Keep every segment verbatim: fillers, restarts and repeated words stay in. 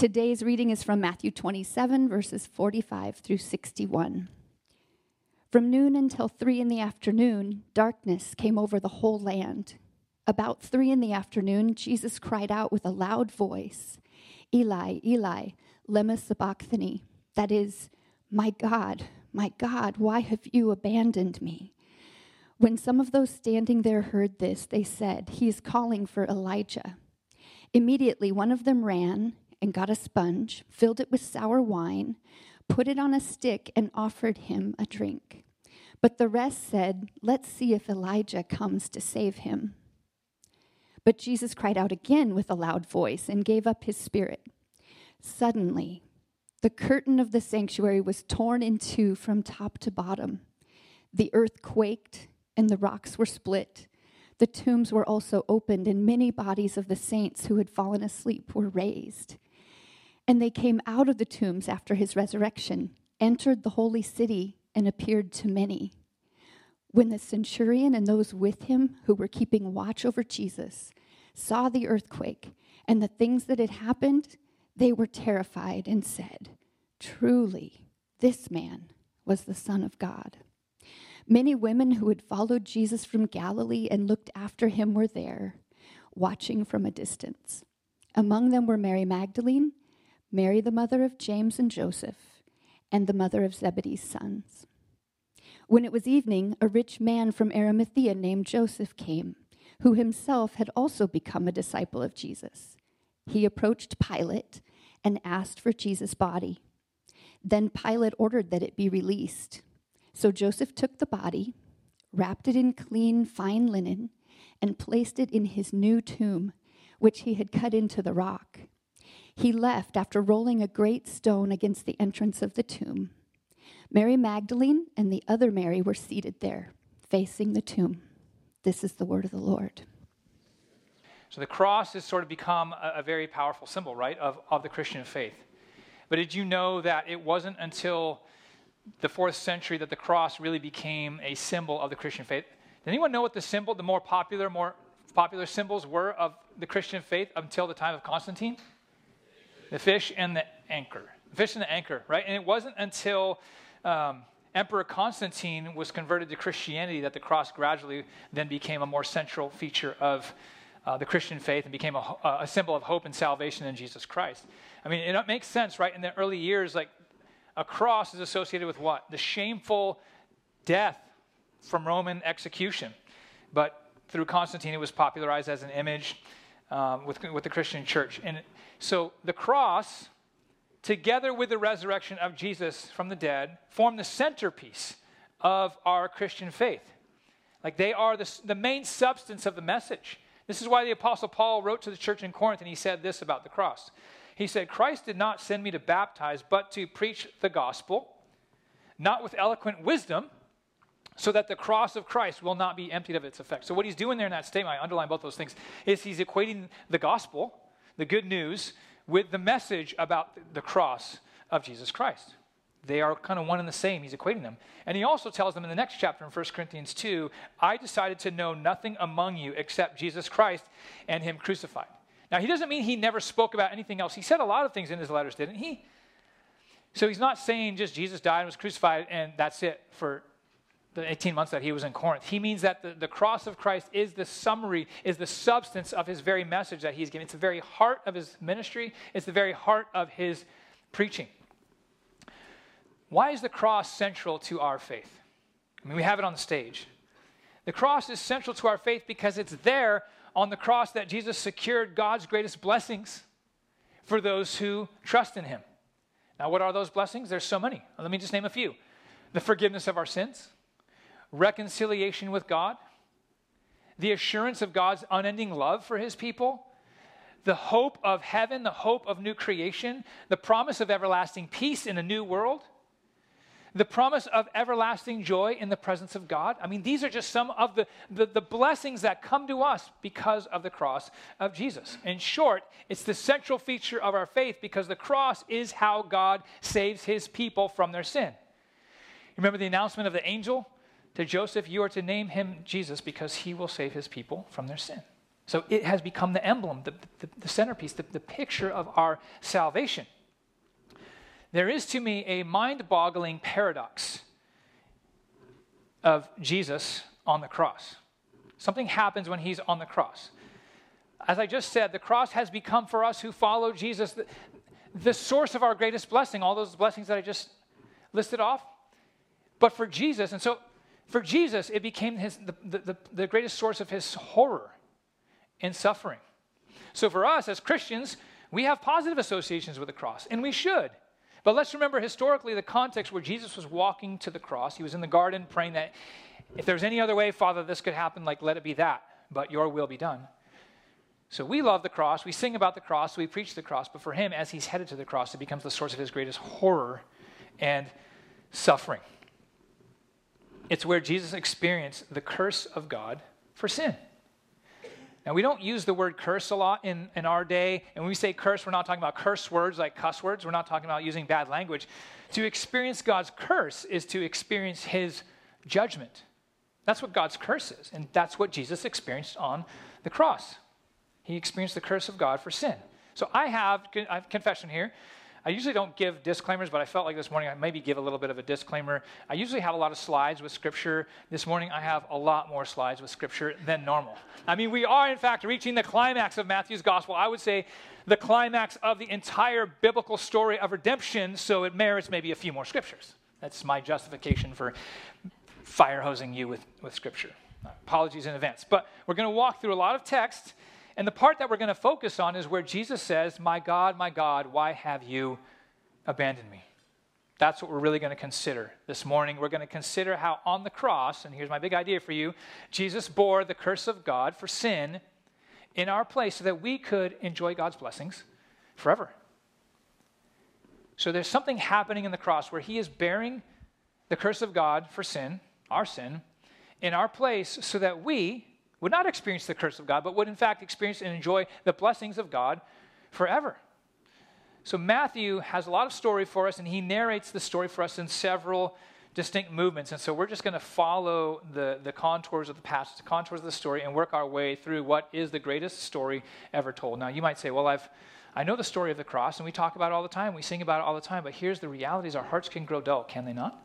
Today's reading is from Matthew twenty-seven, verses forty-five through sixty-one. From noon until three in the afternoon, darkness came over the whole land. About three in the afternoon, Jesus cried out with a loud voice, "Eli, Eli, lema sabachthani," that is, "My God, my God, why have you abandoned me?" When some of those standing there heard this, they said, "He is calling for Elijah." Immediately one of them ran and got a sponge, filled it with sour wine, put it on a stick, and offered him a drink. But the rest said, "Let's see if Elijah comes to save him." But Jesus cried out again with a loud voice and gave up his spirit. Suddenly, the curtain of the sanctuary was torn in two from top to bottom. The earth quaked and the rocks were split. The tombs were also opened, and many bodies of the saints who had fallen asleep were raised. And they came out of the tombs after his resurrection, entered the holy city, and appeared to many. When the centurion and those with him who were keeping watch over Jesus saw the earthquake and the things that had happened, they were terrified and said, "Truly, this man was the Son of God." Many women who had followed Jesus from Galilee and looked after him were there, watching from a distance. Among them were Mary Magdalene, Mary the mother of James and Joseph, and the mother of Zebedee's sons. When it was evening, a rich man from Arimathea named Joseph came, who himself had also become a disciple of Jesus. He approached Pilate and asked for Jesus' body. Then Pilate ordered that it be released. So Joseph took the body, wrapped it in clean, fine linen, and placed it in his new tomb, which he had cut into the rock. He left after rolling a great stone against the entrance of the tomb. Mary Magdalene and the other Mary were seated there, facing the tomb. This is the word of the Lord. So the cross has sort of become a, a very powerful symbol, right, of, of the Christian faith. But did you know that it wasn't until the fourth century that the cross really became a symbol of the Christian faith? Did anyone know what the symbol, the more popular, more popular symbols were of the Christian faith until the time of Constantine? The fish and the anchor. The fish and the anchor, right? And it wasn't until um, Emperor Constantine was converted to Christianity that the cross gradually then became a more central feature of uh, the Christian faith and became a, a symbol of hope and salvation in Jesus Christ. I mean, it makes sense, right? In the early years, like a cross is associated with what? The shameful death from Roman execution. But through Constantine, it was popularized as an image um, with, with the Christian church. And so the cross, together with the resurrection of Jesus from the dead, form the centerpiece of our Christian faith. Like they are the, the main substance of the message. This is why the Apostle Paul wrote to the church in Corinth, and he said this about the cross. He said, "Christ did not send me to baptize, but to preach the gospel, not with eloquent wisdom, so that the cross of Christ will not be emptied of its effect." So what he's doing there in that statement, I underline both those things, is he's equating the gospel, the good news, with the message about the cross of Jesus Christ. They are kind of one and the same. He's equating them. And he also tells them in the next chapter in First Corinthians two, "I decided to know nothing among you except Jesus Christ and him crucified." Now, he doesn't mean he never spoke about anything else. He said a lot of things in his letters, didn't he? So he's not saying just Jesus died and was crucified and that's it for the eighteen months that he was in Corinth. He means that the, the cross of Christ is the summary, is the substance of his very message that he's giving. It's the very heart of his ministry. It's the very heart of his preaching. Why is the cross central to our faith? I mean, we have it on the stage. The cross is central to our faith because it's there on the cross that Jesus secured God's greatest blessings for those who trust in him. Now, what are those blessings? There's so many. Let me just name a few. The forgiveness of our sins, reconciliation with God, the assurance of God's unending love for his people, the hope of heaven, the hope of new creation, the promise of everlasting peace in a new world, the promise of everlasting joy in the presence of God. I mean, these are just some of the, the, the blessings that come to us because of the cross of Jesus. In short, it's the central feature of our faith because the cross is how God saves his people from their sin. Remember the announcement of the angel to Joseph? "You are to name him Jesus because he will save his people from their sin." So it has become the emblem, the, the, the centerpiece, the, the picture of our salvation. There is to me a mind-boggling paradox of Jesus on the cross. Something happens when he's on the cross. As I just said, the cross has become for us who follow Jesus the, the source of our greatest blessing, all those blessings that I just listed off. But for Jesus, and so for Jesus, it became his, the, the, the greatest source of his horror and suffering. So for us as Christians, we have positive associations with the cross, and we should. But let's remember historically the context where Jesus was walking to the cross. He was in the garden praying that if there's any other way, Father, this could happen, like let it be that, but your will be done. So we love the cross, we sing about the cross, we preach the cross, but for him, as he's headed to the cross, it becomes the source of his greatest horror and suffering. It's where Jesus experienced the curse of God for sin. Now, we don't use the word curse a lot in, in our day. And when we say curse, we're not talking about curse words like cuss words. We're not talking about using bad language. To experience God's curse is to experience his judgment. That's what God's curse is. And that's what Jesus experienced on the cross. He experienced the curse of God for sin. So I have, I have confession here. I usually don't give disclaimers, but I felt like this morning I maybe give a little bit of a disclaimer. I usually have a lot of slides with Scripture. This morning I have a lot more slides with Scripture than normal. I mean, we are in fact reaching the climax of Matthew's gospel. I would say the climax of the entire biblical story of redemption, so it merits maybe a few more Scriptures. That's my justification for fire hosing you with, with Scripture. Apologies in advance. But we're going to walk through a lot of text. And the part that we're going to focus on is where Jesus says, my God, my God, why have you abandoned me? That's what we're really going to consider this morning. We're going to consider how on the cross, and here's my big idea for you, Jesus bore the curse of God for sin in our place so that we could enjoy God's blessings forever. So there's something happening in the cross where he is bearing the curse of God for sin, our sin, in our place so that we would not experience the curse of God, but would in fact experience and enjoy the blessings of God forever. So Matthew has a lot of story for us, and he narrates the story for us in several distinct movements. And so we're just going to follow the, the contours of the passage, the contours of the story, and work our way through what is the greatest story ever told. Now, you might say, well, I've I know the story of the cross, and we talk about it all the time. We sing about it all the time. But here's the reality is our hearts can grow dull, can they not?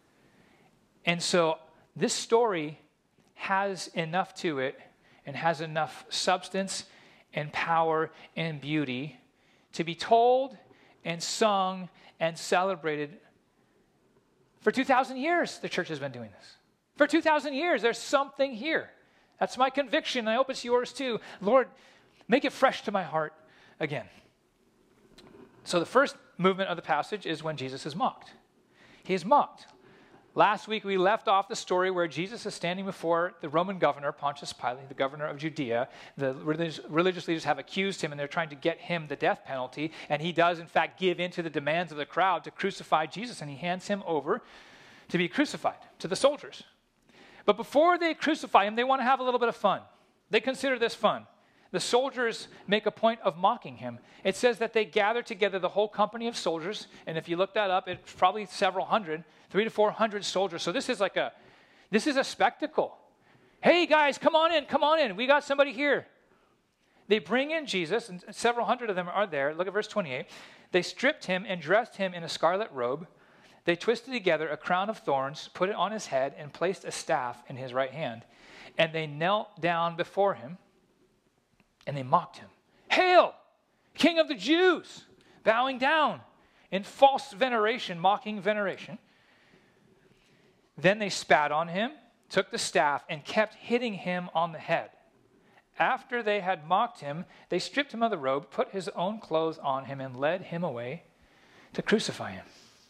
And so this story has enough to it and has enough substance and power and beauty to be told and sung and celebrated. For two thousand years, the church has been doing this. For two thousand years, there's something here. That's my conviction. I hope it's yours too. Lord, make it fresh to my heart again. So the first movement of the passage is when Jesus is mocked. He is mocked. Last week, we left off the story where Jesus is standing before the Roman governor, Pontius Pilate, the governor of Judea. The religious, religious leaders have accused him, and they're trying to get him the death penalty. And he does, in fact, give in to the demands of the crowd to crucify Jesus, and he hands him over to be crucified to the soldiers. But before they crucify him, they want to have a little bit of fun. They consider this fun. The soldiers make a point of mocking him. It says that they gather together the whole company of soldiers, and if you look that up, it's probably several hundred, three to four hundred soldiers. So this is like a, this is a spectacle. Hey guys, come on in, come on in. We got somebody here. They bring in Jesus, and several hundred of them are there. Look at verse twenty-eight. They stripped him and dressed him in a scarlet robe. They twisted together a crown of thorns, put it on his head, and placed a staff in his right hand. And they knelt down before him, and they mocked him. Hail, King of the Jews, bowing down in false veneration, mocking veneration. Then they spat on him, took the staff, and kept hitting him on the head. After they had mocked him, they stripped him of the robe, put his own clothes on him, and led him away to crucify him.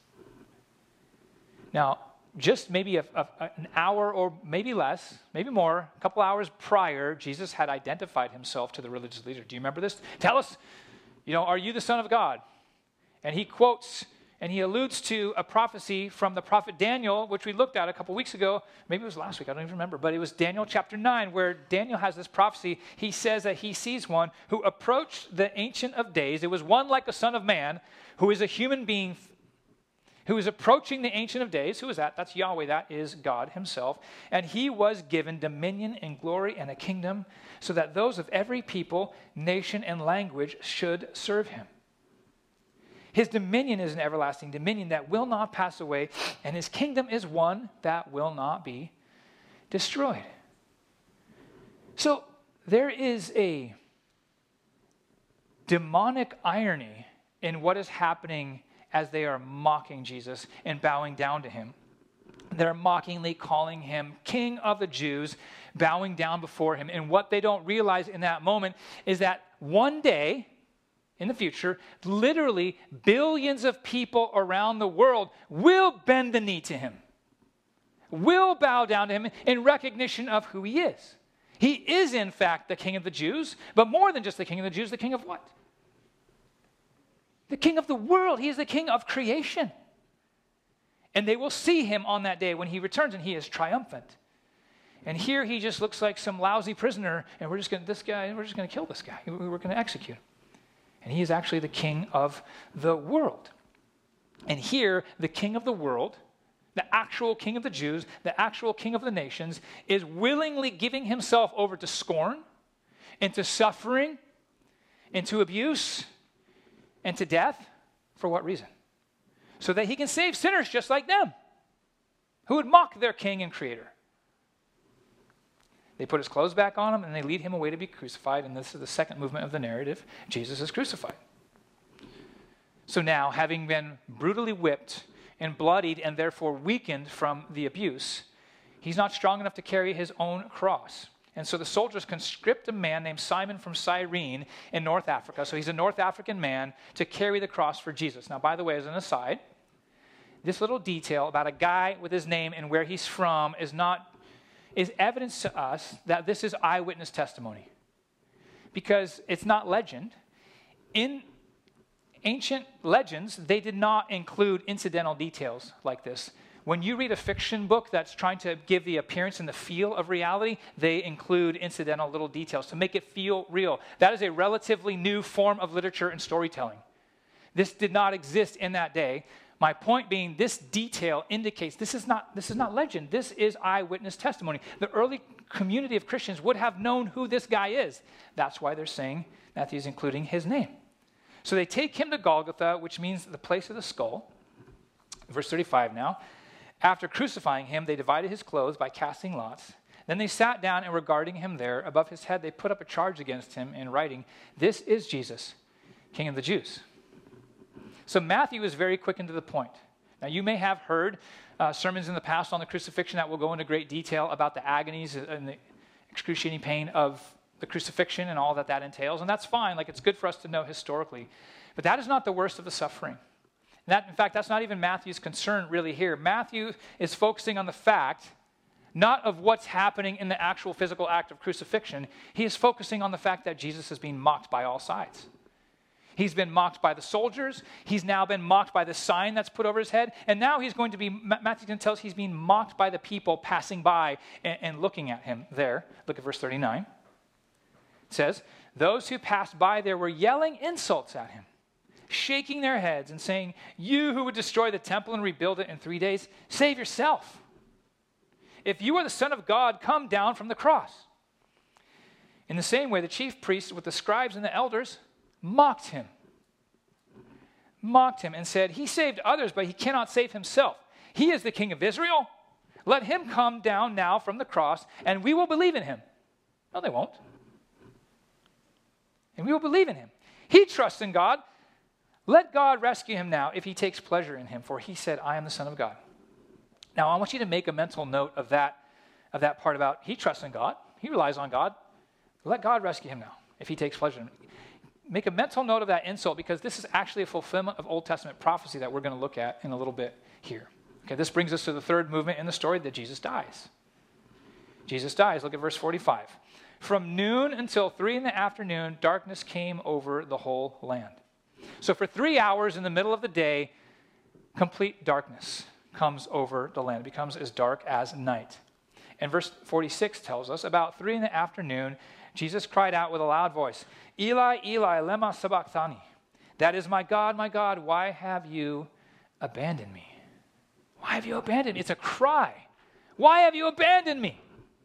Now, just maybe a, a, an hour or maybe less, maybe more, a couple hours prior, Jesus had identified himself to the religious leader. Do you remember this? Tell us, you know, are you the Son of God? And he quotes and he alludes to a prophecy from the prophet Daniel, which we looked at a couple weeks ago. Maybe it was last week, I don't even remember, but it was Daniel chapter nine, where Daniel has this prophecy. He says that he sees one who approached the Ancient of Days. It was one like a son of man, who is a human being, who was approaching the Ancient of Days. Who is that? That's Yahweh. That is God himself. And he was given dominion and glory and a kingdom so that those of every people, nation, and language should serve him. His dominion is an everlasting dominion that will not pass away, and his kingdom is one that will not be destroyed. So there is a demonic irony in what is happening as they are mocking Jesus and bowing down to him. They're mockingly calling him King of the Jews, bowing down before him. And what they don't realize in that moment is that one day in the future, literally billions of people around the world will bend the knee to him, will bow down to him in recognition of who he is. He is, in fact, the King of the Jews, but more than just the King of the Jews, the King of what? The King of the world. He is the King of creation. And they will see him on that day when he returns, and he is triumphant. And here he just looks like some lousy prisoner, and we're just going to, this guy, we're just going to kill this guy. We're going to execute him. And he is actually the King of the world. And here, the King of the world, the actual King of the Jews, the actual King of the nations, is willingly giving himself over to scorn, and to suffering, and to abuse, and to death. For what reason? So that he can save sinners just like them, who would mock their King and Creator. They put his clothes back on him, and they lead him away to be crucified. And this is the second movement of the narrative. Jesus is crucified. So now, having been brutally whipped and bloodied and therefore weakened from the abuse, he's not strong enough to carry his own cross. And so the soldiers conscript a man named Simon from Cyrene in North Africa. So he's a North African man to carry the cross for Jesus. Now, by the way, as an aside, this little detail about a guy with his name and where he's from is not is evidence to us that this is eyewitness testimony. Because it's not legend. In ancient legends, they did not include incidental details like this. When you read a fiction book that's trying to give the appearance and the feel of reality, they include incidental little details to make it feel real. That is a relatively new form of literature and storytelling. This did not exist in that day. My point being, this detail indicates this is not this is not legend. This is eyewitness testimony. The early community of Christians would have known who this guy is. That's why they're saying Matthew's including his name. So they take him to Golgotha, which means the place of the skull. Verse thirty-five now. After crucifying him, they divided his clothes by casting lots. Then they sat down and were guarding him there. Above his head, they put up a charge against him in writing, "This is Jesus, King of the Jews." So Matthew is very quick and to the point. Now, you may have heard uh, sermons in the past on the crucifixion that will go into great detail about the agonies and the excruciating pain of the crucifixion and all that that entails. And that's fine. Like, it's good for us to know historically. But that is not the worst of the suffering. That, in fact, that's not even Matthew's concern really here. Matthew is focusing on the fact, not of what's happening in the actual physical act of crucifixion. He is focusing on the fact that Jesus is being mocked by all sides. He's been mocked by the soldiers. He's now been mocked by the sign that's put over his head. And now he's going to be, Matthew can tell us he's being mocked by the people passing by and, and looking at him there. Look at verse thirty-nine. It says, those who passed by there were yelling insults at him, shaking their heads and saying, "You who would destroy the temple and rebuild it in three days, save yourself. If you are the Son of God, come down from the cross." In the same way, the chief priests with the scribes and the elders mocked him. Mocked him and said, "He saved others, but he cannot save himself. He is the King of Israel. Let him come down now from the cross, and we will believe in him." No, they won't. And we will believe in him. He trusts in God. Let God rescue him now if he takes pleasure in him, for he said, "I am the Son of God." Now, I want you to make a mental note of that, of that part about he trusts in God. He relies on God. Let God rescue him now if he takes pleasure in him. Make a mental note of that insult, because this is actually a fulfillment of Old Testament prophecy that we're going to look at in a little bit here. Okay, this brings us to the third movement in the story, that Jesus dies. Jesus dies. Look at verse forty-five. From noon until three in the afternoon, darkness came over the whole land. So for three hours in the middle of the day, complete darkness comes over the land. It becomes as dark as night. And verse forty-six tells us, about three in the afternoon, Jesus cried out with a loud voice, "Eli, Eli, lema sabachthani." That is, "My God, my God, why have you abandoned me?" Why have you abandoned me? It's a cry. Why have you abandoned me?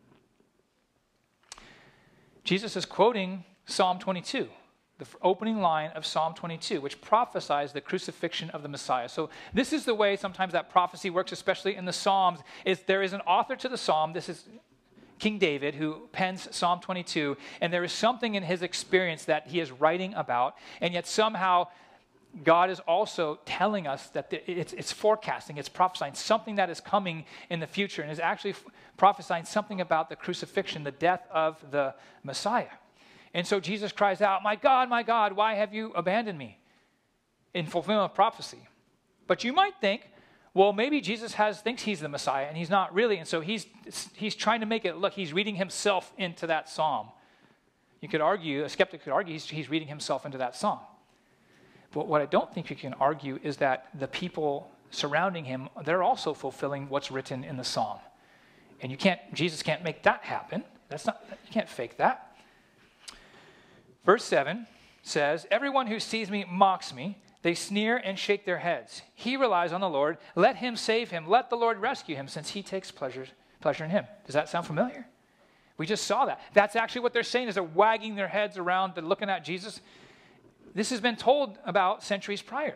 Jesus is quoting Psalm twenty-two, the opening line of Psalm twenty-two, which prophesies the crucifixion of the Messiah. So this is the way sometimes that prophecy works, especially in the Psalms, is there is an author to the Psalm. This is King David, who pens Psalm twenty-two, and there is something in his experience that he is writing about, and yet somehow God is also telling us that it's, it's forecasting, it's prophesying something that is coming in the future, and is actually prophesying something about the crucifixion, the death of the Messiah. And so Jesus cries out, "My God, my God, why have you abandoned me?" in fulfillment of prophecy. But you might think, well, maybe Jesus has thinks he's the Messiah, and he's not really, and so he's he's trying to make it look, he's reading himself into that psalm. You could argue, a skeptic could argue, he's, he's reading himself into that psalm. But what I don't think you can argue is that the people surrounding him, they're also fulfilling what's written in the psalm. And you can't, Jesus can't make that happen. That's not, you can't fake that. Verse seven says, "Everyone who sees me mocks me. They sneer and shake their heads. He relies on the Lord. Let him save him. Let the Lord rescue him, since he takes pleasure, pleasure in him." Does that sound familiar? We just saw that. That's actually what they're saying, is they're wagging their heads around, they're looking at Jesus. This has been told about centuries prior.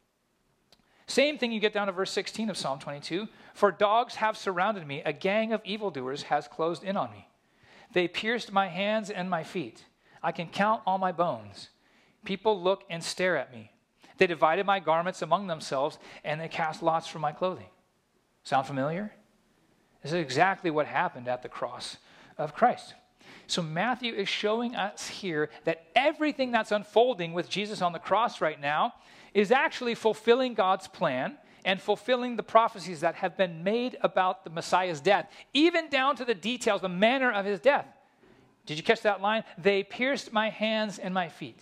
Same thing you get down to verse sixteen of Psalm twenty-two. "For dogs have surrounded me. A gang of evildoers has closed in on me. They pierced my hands and my feet. I can count all my bones. People look and stare at me. They divided my garments among themselves, and they cast lots for my clothing." Sound familiar? This is exactly what happened at the cross of Christ. So Matthew is showing us here that everything that's unfolding with Jesus on the cross right now is actually fulfilling God's plan and fulfilling the prophecies that have been made about the Messiah's death, even down to the details, the manner of his death. Did you catch that line? "They pierced my hands and my feet."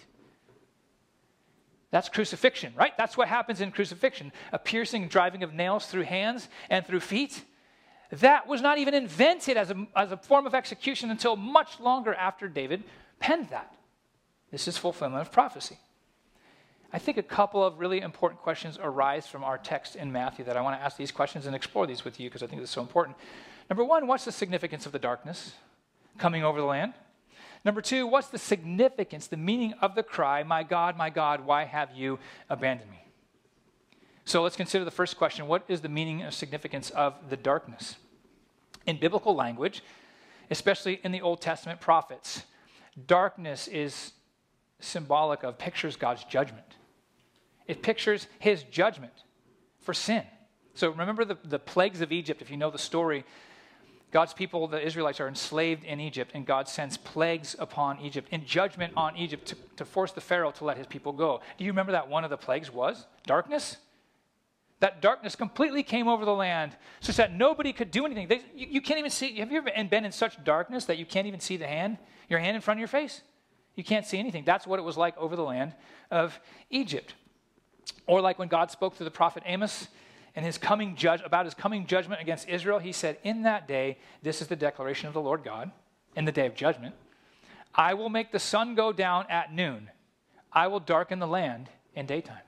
That's crucifixion, right? That's what happens in crucifixion. A piercing, driving of nails through hands and through feet. That was not even invented as a, as a form of execution until much longer after David penned that. This is fulfillment of prophecy. I think a couple of really important questions arise from our text in Matthew that I want to ask these questions and explore these with you, because I think this is so important. Number one, what's the significance of the darkness coming over the land? Number two, what's the significance, the meaning of the cry, "My God, my God, why have you abandoned me?" So let's consider the first question. What is the meaning and significance of the darkness? In biblical language, especially in the Old Testament prophets, darkness is symbolic of, pictures God's judgment. It pictures his judgment for sin. So remember the, the plagues of Egypt, if you know the story. God's people, the Israelites, are enslaved in Egypt, and God sends plagues upon Egypt, in judgment on Egypt, to, to force the Pharaoh to let his people go. Do you remember that one of the plagues was darkness? That darkness completely came over the land, such that nobody could do anything. They, you, you can't even see. Have you ever been in such darkness that you can't even see the hand, your hand in front of your face? You can't see anything. That's what it was like over the land of Egypt. Or like when God spoke to the prophet Amos and his coming judge about his coming judgment against Israel, he said, "In that day, this is the declaration of the Lord God, in the day of judgment, I will make the sun go down at noon. I will darken the land in daytime."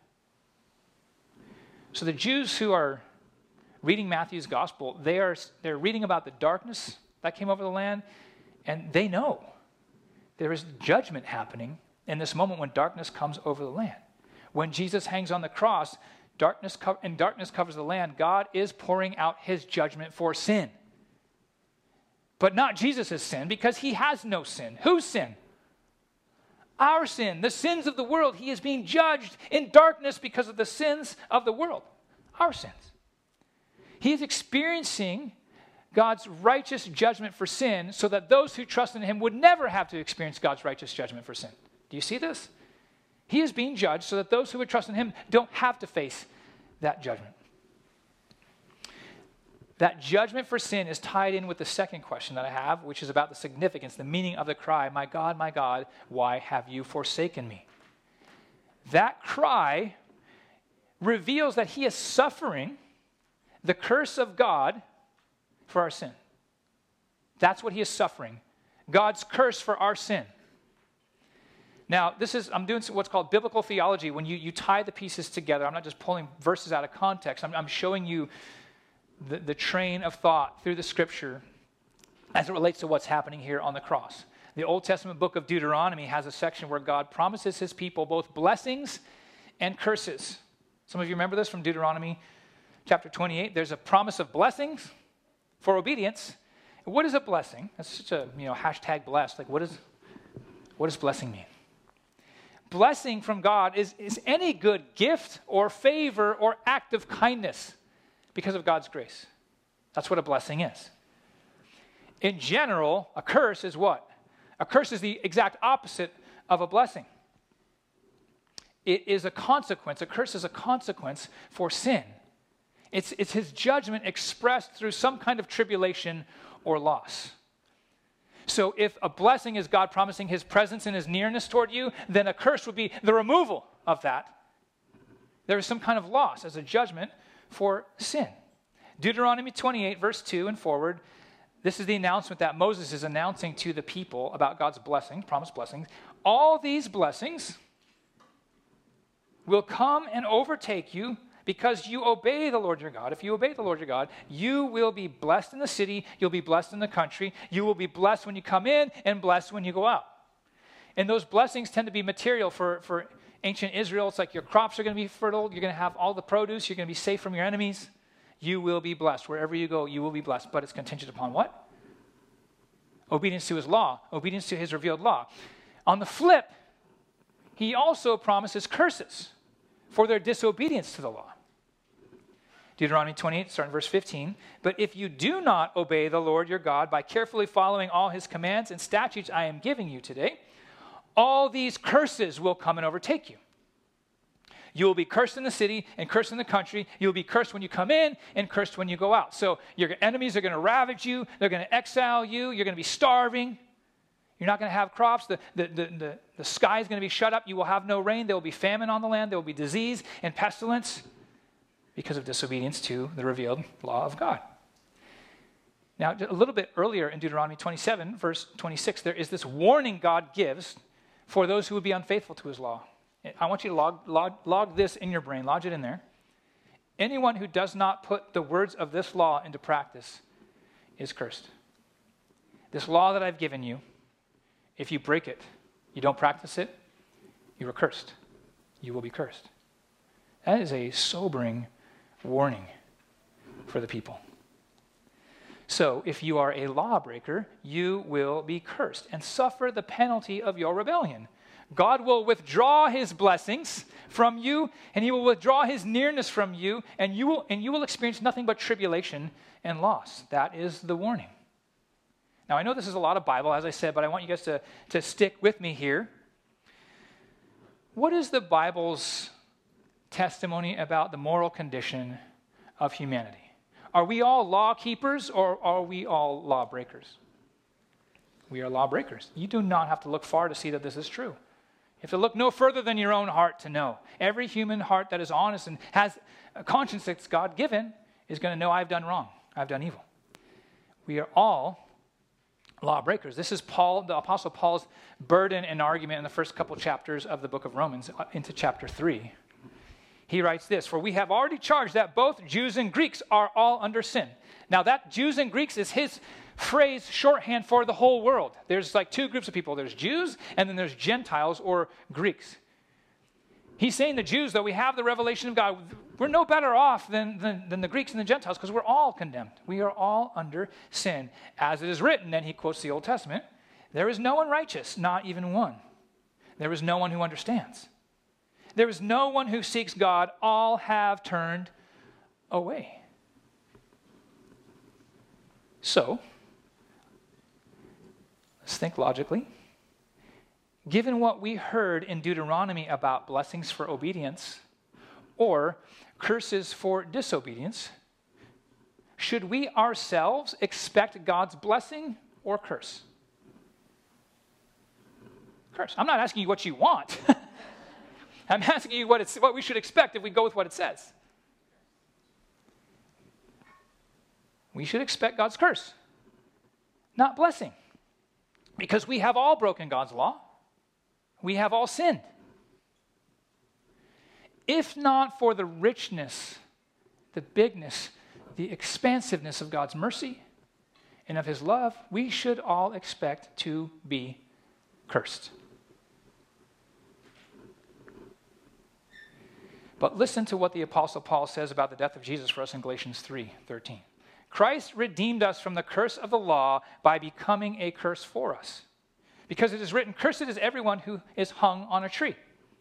So the Jews who are reading Matthew's gospel, they are they're reading about the darkness that came over the land, and they know there is judgment happening in this moment when darkness comes over the land. When Jesus hangs on the cross, darkness co- and darkness covers the land, God is pouring out his judgment for sin. But not Jesus' sin, because he has no sin. Whose sin? Our sin, the sins of the world. He is being judged in darkness because of the sins of the world, our sins. He is experiencing God's righteous judgment for sin so that those who trust in him would never have to experience God's righteous judgment for sin. Do you see this? He is being judged so that those who would trust in him don't have to face that judgment. That judgment for sin is tied in with the second question that I have, which is about the significance, the meaning of the cry, "My God, my God, why have you forsaken me?" That cry reveals that he is suffering the curse of God for our sin. That's what he is suffering. God's curse for our sin. Now, this is, I'm doing what's called biblical theology. When you, you tie the pieces together, I'm not just pulling verses out of context. I'm, I'm showing you the, the train of thought through the scripture as it relates to what's happening here on the cross. The Old Testament book of Deuteronomy has a section where God promises his people both blessings and curses. Some of you remember this from Deuteronomy chapter twenty-eight. There's a promise of blessings for obedience. What is a blessing? That's such a, you know, hashtag blessed. Like, what is, what does blessing mean? Blessing from God is, is any good gift or favor or act of kindness because of God's grace. That's what a blessing is. In general, a curse is what? A curse is the exact opposite of a blessing. It is a consequence. A curse is a consequence for sin. It's, it's his judgment expressed through some kind of tribulation or loss. So if a blessing is God promising his presence and his nearness toward you, then a curse would be the removal of that. There is some kind of loss as a judgment for sin. Deuteronomy twenty-eight, verse two and forward, this is the announcement that Moses is announcing to the people about God's blessings, promised blessings. All these blessings will come and overtake you because you obey the Lord your God. If you obey the Lord your God, you will be blessed in the city, you'll be blessed in the country, you will be blessed when you come in and blessed when you go out. And those blessings tend to be material for, for ancient Israel. It's like your crops are going to be fertile, you're going to have all the produce, you're going to be safe from your enemies. You will be blessed. Wherever you go, you will be blessed. But it's contingent upon what? Obedience to his law, obedience to his revealed law. On the flip, he also promises curses for their disobedience to the law. Deuteronomy twenty-eight, starting verse fifteen. But if you do not obey the Lord your God by carefully following all his commands and statutes I am giving you today, all these curses will come and overtake you. You will be cursed in the city and cursed in the country. You will be cursed when you come in and cursed when you go out. So your enemies are going to ravage you. They're going to exile you. You're going to be starving. You're not going to have crops. The, the, the, the, the sky is going to be shut up. You will have no rain. There will be famine on the land. There will be disease and pestilence because of disobedience to the revealed law of God. Now, a little bit earlier in Deuteronomy twenty-seven, verse twenty-six, there is this warning God gives for those who would be unfaithful to his law. I want you to log, log, log this in your brain, lodge it in there. Anyone who does not put the words of this law into practice is cursed. This law that I've given you, if you break it, you don't practice it, you are cursed. You will be cursed. That is a sobering warning for the people. So if you are a lawbreaker, you will be cursed and suffer the penalty of your rebellion. God will withdraw his blessings from you, and he will withdraw his nearness from you, and you will, and you will experience nothing but tribulation and loss. That is the warning. Now, I know this is a lot of Bible, as I said, but I want you guys to, to stick with me here. What is the Bible's testimony about the moral condition of humanity? Are we all law keepers, or are we all lawbreakers? We are lawbreakers. You do not have to look far to see that this is true. You have to look no further than your own heart to know. Every human heart that is honest and has a conscience that's God-given is going to know I've done wrong. I've done evil. We are all lawbreakers. This is Paul, the Apostle Paul's burden and argument in the first couple chapters of the book of Romans into chapter three. He writes this, "For we have already charged that both Jews and Greeks are all under sin." Now that Jews and Greeks is his phrase, shorthand for the whole world. There's like two groups of people. There's Jews, and then there's Gentiles or Greeks. He's saying the Jews, though we have the revelation of God, we're no better off than, than, than the Greeks and the Gentiles because we're all condemned. We are all under sin. As it is written, and he quotes the Old Testament, there is no one righteous, not even one. There is no one who understands. There is no one who seeks God. All have turned away. So, let's think logically. Given what we heard in Deuteronomy about blessings for obedience or curses for disobedience, should we ourselves expect God's blessing or curse? Curse. I'm not asking you what you want. I'm asking you what, it's, what we should expect if we go with what it says. We should expect God's curse, not blessing. Because we have all broken God's law. We have all sinned. If not for the richness, the bigness, the expansiveness of God's mercy and of his love, we should all expect to be cursed. But listen to what the Apostle Paul says about the death of Jesus for us in Galatians three thirteen. Christ redeemed us from the curse of the law by becoming a curse for us. Because it is written, cursed is everyone who is hung on a tree.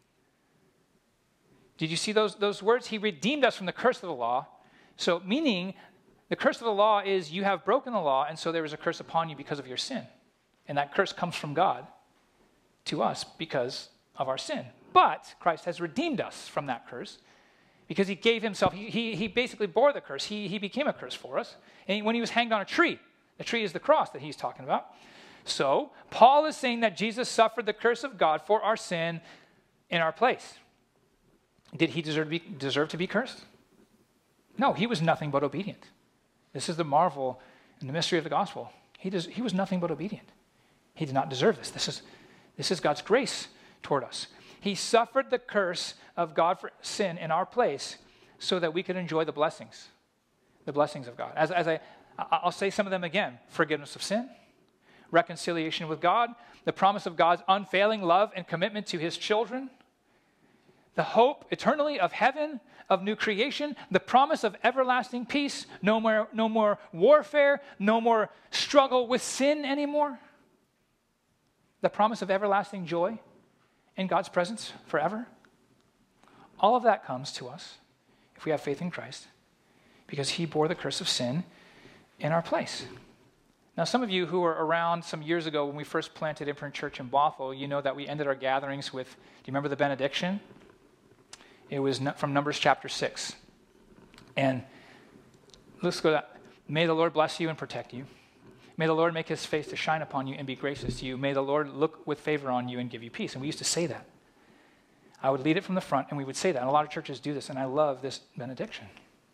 Did you see those, those words? He redeemed us from the curse of the law. So meaning the curse of the law is you have broken the law, and so there is a curse upon you because of your sin. And that curse comes from God to us because of our sin. But Christ has redeemed us from that curse because he gave himself, he, he, he basically bore the curse. He, he became a curse for us. And when he was hanged on a tree, the tree is the cross that he's talking about. So Paul is saying that Jesus suffered the curse of God for our sin in our place. Did he deserve to be, deserve to be cursed? No, he was nothing but obedient. This is the marvel and the mystery of the gospel. He, does, he was nothing but obedient. He did not deserve this. This is, this is God's grace toward us. He suffered the curse of God for sin in our place so that we could enjoy the blessings, the blessings of God. As, as I, I'll say some of them again. Forgiveness of sin, reconciliation with God, the promise of God's unfailing love and commitment to his children, the hope eternally of heaven, of new creation, the promise of everlasting peace, no more, no more warfare, no more struggle with sin anymore, the promise of everlasting joy in God's presence forever. All of that comes to us if we have faith in Christ because he bore the curse of sin in our place. Now, some of you who were around some years ago when we first planted Imprint Church in Bothell, you know that we ended our gatherings with, do you remember the benediction? It was from Numbers chapter six. And let's go to that. May the Lord bless you and protect you. May the Lord make his face to shine upon you and be gracious to you. May the Lord look with favor on you and give you peace. And we used to say that. I would lead it from the front, and we would say that. And a lot of churches do this, and I love this benediction.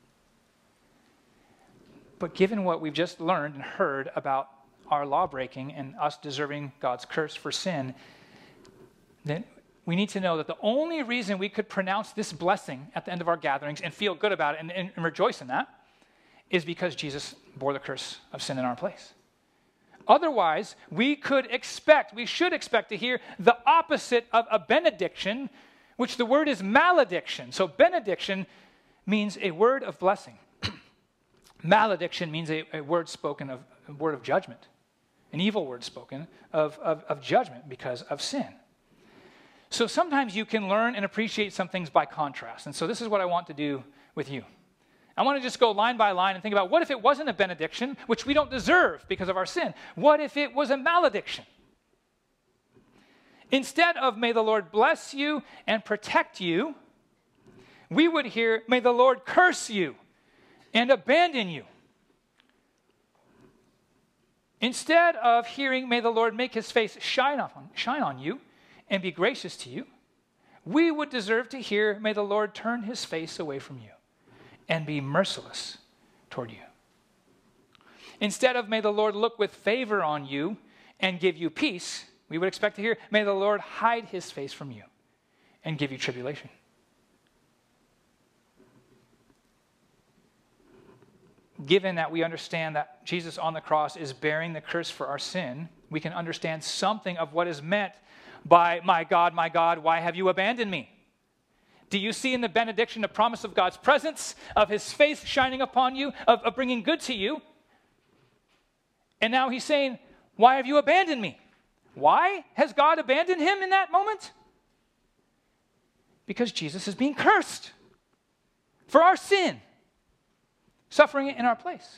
But given what we've just learned and heard about our law breaking and us deserving God's curse for sin, then we need to know that the only reason we could pronounce this blessing at the end of our gatherings and feel good about it and, and, and rejoice in that is because Jesus bore the curse of sin in our place. Otherwise, we could expect, we should expect to hear the opposite of a benediction, which the word is malediction. So benediction means a word of blessing. Malediction means a, a word spoken of, a word of judgment, an evil word spoken of, of, of judgment because of sin. So sometimes you can learn and appreciate some things by contrast. And so this is what I want to do with you. I want to just go line by line and think about what if it wasn't a benediction, which we don't deserve because of our sin? What if it was a malediction? Instead of may the Lord bless you and protect you, we would hear may the Lord curse you and abandon you. Instead of hearing may the Lord make his face shine on, shine on you and be gracious to you, we would deserve to hear may the Lord turn his face away from you and be merciless toward you. Instead of may the Lord look with favor on you and give you peace, we would expect to hear may the Lord hide his face from you and give you tribulation. Given that we understand that Jesus on the cross is bearing the curse for our sin, we can understand something of what is meant by my God, my God, why have you abandoned me? Do you see in the benediction the promise of God's presence, of his face shining upon you, of, of bringing good to you? And now he's saying, why have you abandoned me? Why has God abandoned him in that moment? Because Jesus is being cursed for our sin, suffering it in our place.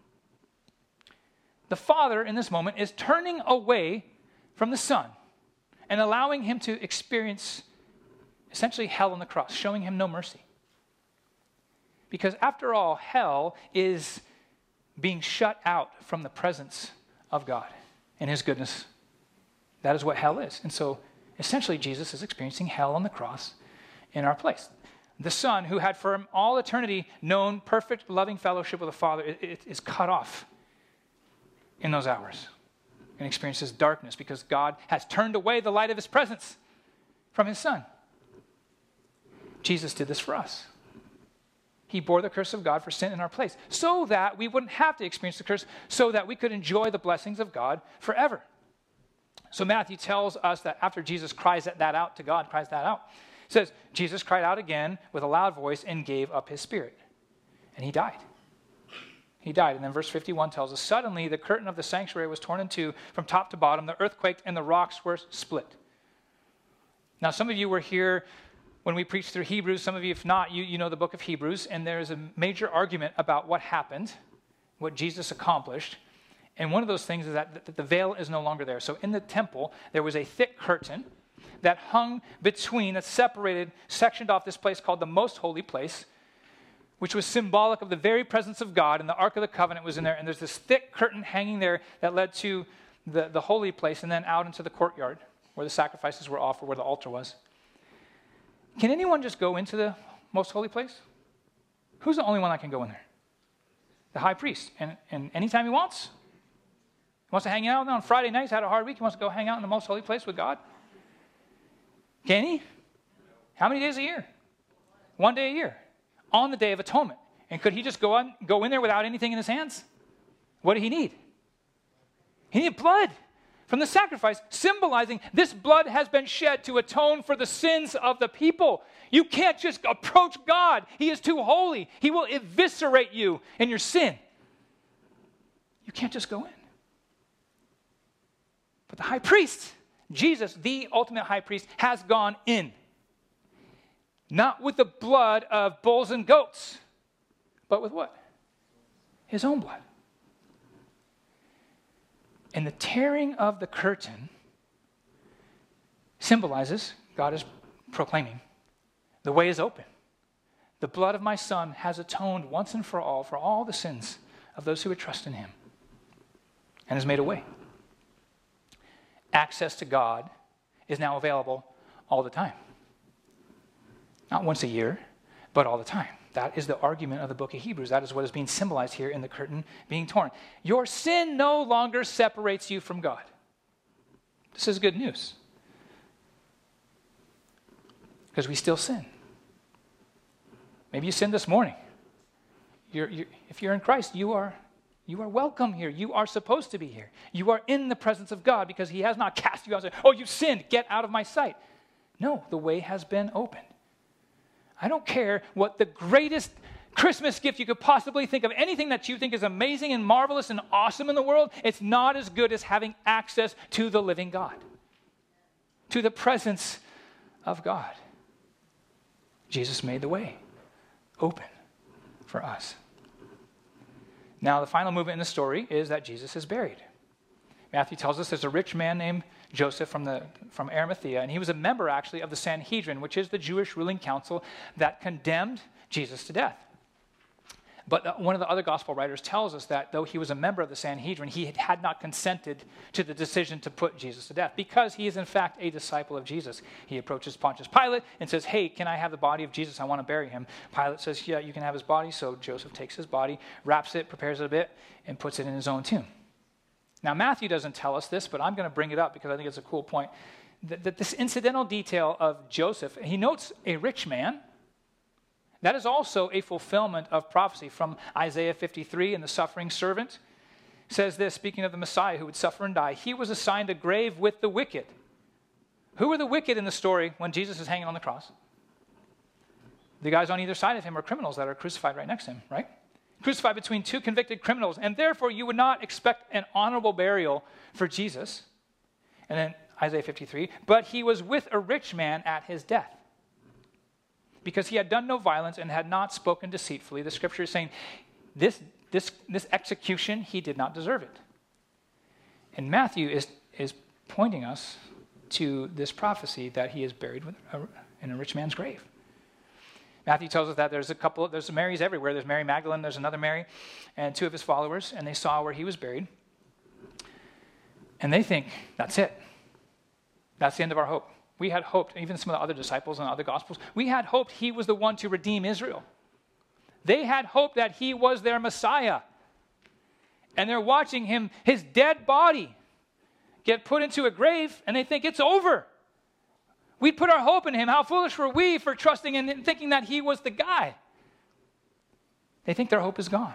The Father in this moment is turning away from the Son and allowing him to experience essentially hell on the cross, showing him no mercy. Because after all, hell is being shut out from the presence of God and his goodness. That is what hell is. And so essentially Jesus is experiencing hell on the cross in our place. The Son, who had for all eternity known perfect loving fellowship with the Father, is cut off in those hours and experiences darkness because God has turned away the light of his presence from his Son. Jesus did this for us. He bore the curse of God for sin in our place so that we wouldn't have to experience the curse, so that we could enjoy the blessings of God forever. So Matthew tells us that after Jesus cries that out to God, cries that out, it says, Jesus cried out again with a loud voice and gave up his spirit. And he died. He died. And then verse fifty-one tells us, suddenly the curtain of the sanctuary was torn in two from top to bottom. The earth quaked and the rocks were split. Now, some of you were here when we preached through Hebrews. Some of you, if not, you, you know the book of Hebrews. And there is a major argument about what happened, what Jesus accomplished. And one of those things is that the veil is no longer there. So in the temple, there was a thick curtain that hung between, that separated, sectioned off this place called the Most Holy Place, which was symbolic of the very presence of God, and the Ark of the Covenant was in there, and there's this thick curtain hanging there that led to the, the holy place and then out into the courtyard where the sacrifices were offered, where the altar was. Can anyone just go into the most holy place? Who's the only one that can go in there? The high priest. And, and anytime he wants. He wants to hang out on Friday nights, had a hard week, he wants to go hang out in the most holy place with God. Can he? How many days a year? One day a year. On the Day of Atonement. And could he just go on, go in there without anything in his hands? What did he need? He needed blood from the sacrifice, symbolizing this blood has been shed to atone for the sins of the people. You can't just approach God. He is too holy. He will eviscerate you in your sin. You can't just go in. But the high priest, Jesus, the ultimate high priest, has gone in. Not with the blood of bulls and goats, but with what? His own blood. And the tearing of the curtain symbolizes, God is proclaiming, the way is open. The blood of my Son has atoned once and for all for all the sins of those who would trust in him and has made a way. Access to God is now available all the time. Not once a year, but all the time. That is the argument of the book of Hebrews. That is what is being symbolized here in the curtain being torn. Your sin no longer separates you from God. This is good news. Because we still sin. Maybe you sinned this morning. You're, you're, if you're in Christ, you are, you are welcome here. You are supposed to be here. You are in the presence of God because he has not cast you out and said, oh, you've sinned. Get out of my sight. No, the way has been opened. I don't care what the greatest Christmas gift you could possibly think of, anything that you think is amazing and marvelous and awesome in the world, it's not as good as having access to the living God, to the presence of God. Jesus made the way open for us. Now, the final movement in the story is that Jesus is buried. Matthew tells us there's a rich man named Joseph from the from Arimathea, and he was a member actually of the Sanhedrin, which is the Jewish ruling council that condemned Jesus to death. But one of the other gospel writers tells us that though he was a member of the Sanhedrin, he had not consented to the decision to put Jesus to death because he is in fact a disciple of Jesus. He approaches Pontius Pilate and says, hey, can I have the body of Jesus? I want to bury him. Pilate says, yeah, you can have his body. So Joseph takes his body, wraps it, prepares it a bit, and puts it in his own tomb. Now, Matthew doesn't tell us this, but I'm going to bring it up because I think it's a cool point. That, that this incidental detail of Joseph, he notes a rich man. That is also a fulfillment of prophecy from Isaiah fifty-three, and the suffering servant says this, speaking of the Messiah who would suffer and die, he was assigned a grave with the wicked. Who are the wicked in the story when Jesus is hanging on the cross? The guys on either side of him are criminals that are crucified right next to him, right? Crucified between two convicted criminals, and therefore you would not expect an honorable burial for Jesus. And then Isaiah fifty-three, but he was with a rich man at his death, because he had done no violence and had not spoken deceitfully. The scripture is saying this, this, this execution, he did not deserve it. And Matthew is, is pointing us to this prophecy that he is buried with a, in a rich man's grave. Matthew tells us that there's a couple, there's Marys everywhere. There's Mary Magdalene, there's another Mary, and two of his followers, and they saw where he was buried. And they think, that's it. That's the end of our hope. We had hoped, even some of the other disciples in the other gospels, we had hoped he was the one to redeem Israel. They had hoped that he was their Messiah. And they're watching him, his dead body, get put into a grave, and they think it's over. We put our hope in him. How foolish were we for trusting and thinking that he was the guy? They think their hope is gone.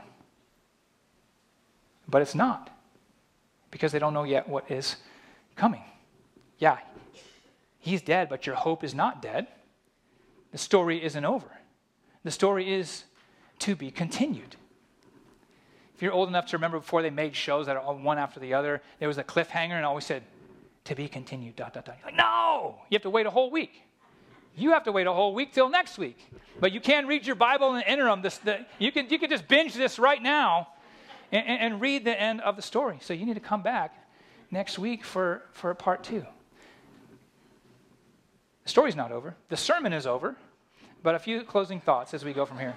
But it's not, because they don't know yet what is coming. Yeah, he's dead, but your hope is not dead. The story isn't over. The story is to be continued. If you're old enough to remember before they made shows that are one after the other, there was a cliffhanger and always said, to be continued, dot, dot, dot. You're like, no! You have to wait a whole week. You have to wait a whole week till next week. But you can read your Bible in the interim. This, the, you, can, you can just binge this right now and, and, and read the end of the story. So you need to come back next week for, for part two. The story's not over. The sermon is over. But a few closing thoughts as we go from here.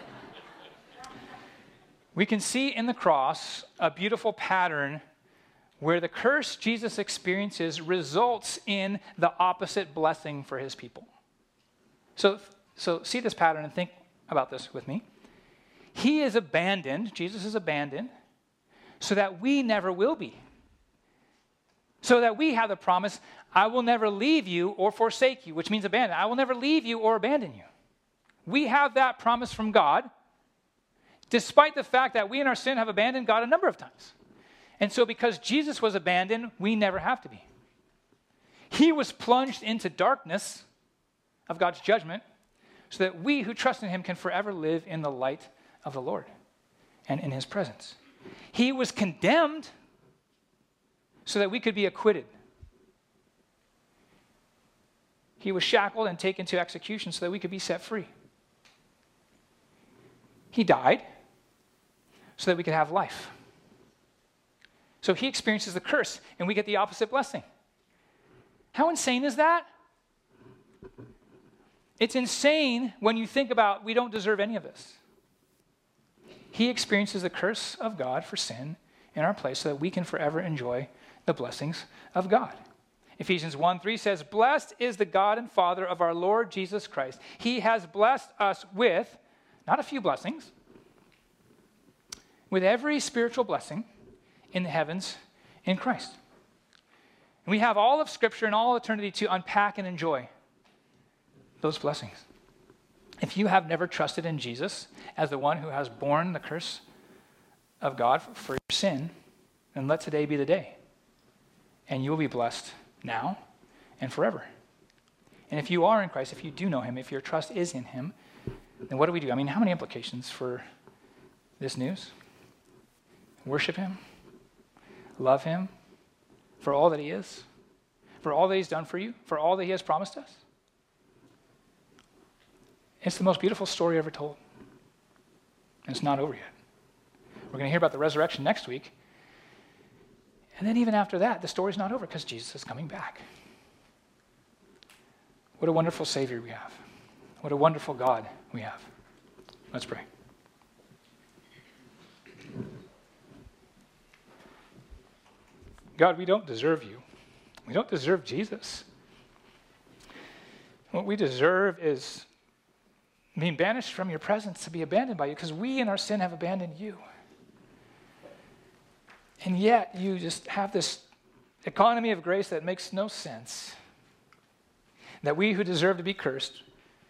We can see in the cross a beautiful pattern where the curse Jesus experiences results in the opposite blessing for his people. So, so see this pattern and think about this with me. He is abandoned, Jesus is abandoned, so that we never will be. So that we have the promise, I will never leave you or forsake you, which means abandon. I will never leave you or abandon you. We have that promise from God, despite the fact that we in our sin have abandoned God a number of times. And so because Jesus was abandoned, we never have to be. He was plunged into darkness of God's judgment so that we who trust in him can forever live in the light of the Lord and in his presence. He was condemned so that we could be acquitted. He was shackled and taken to execution so that we could be set free. He died so that we could have life. So he experiences the curse, and we get the opposite blessing. How insane is that? It's insane when you think about we don't deserve any of this. He experiences the curse of God for sin in our place so that we can forever enjoy the blessings of God. Ephesians one three says, blessed is the God and Father of our Lord Jesus Christ. He has blessed us with, not a few blessings, with every spiritual blessing in the heavens in Christ. And we have all of Scripture and all eternity to unpack and enjoy those blessings. If you have never trusted in Jesus as the one who has borne the curse of God for your sin, then let today be the day. And you will be blessed now and forever. And if you are in Christ, if you do know him, if your trust is in him, then what do we do? I mean, how many implications for this news? Worship him. Love him for all that he is, for all that he's done for you, for all that he has promised us. It's the most beautiful story ever told. And it's not over yet. We're going to hear about the resurrection next week. And then even after that, the story's not over because Jesus is coming back. What a wonderful Savior we have. What a wonderful God we have. Let's pray. God, we don't deserve you. We don't deserve Jesus. What we deserve is being banished from your presence, to be abandoned by you, because we in our sin have abandoned you. And yet you just have this economy of grace that makes no sense. That we who deserve to be cursed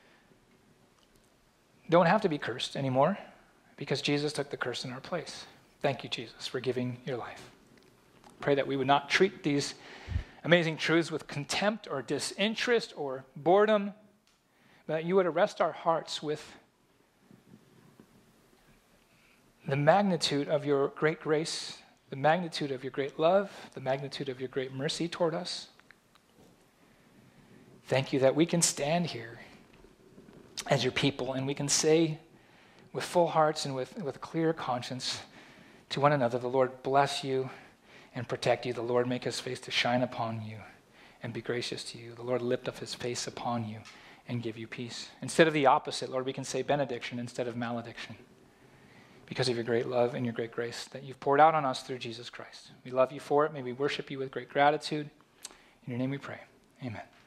don't have to be cursed anymore because Jesus took the curse in our place. Thank you, Jesus, for giving your life. Pray that we would not treat these amazing truths with contempt or disinterest or boredom, but that you would arrest our hearts with the magnitude of your great grace, the magnitude of your great love, the magnitude of your great mercy toward us. Thank you that we can stand here as your people and we can say with full hearts and with, with a clear conscience to one another, the Lord bless you and protect you. The Lord make his face to shine upon you and be gracious to you. The Lord lift up his face upon you and give you peace. Instead of the opposite, Lord, we can say benediction instead of malediction because of your great love and your great grace that you've poured out on us through Jesus Christ. We love you for it. May we worship you with great gratitude. In your name we pray. Amen.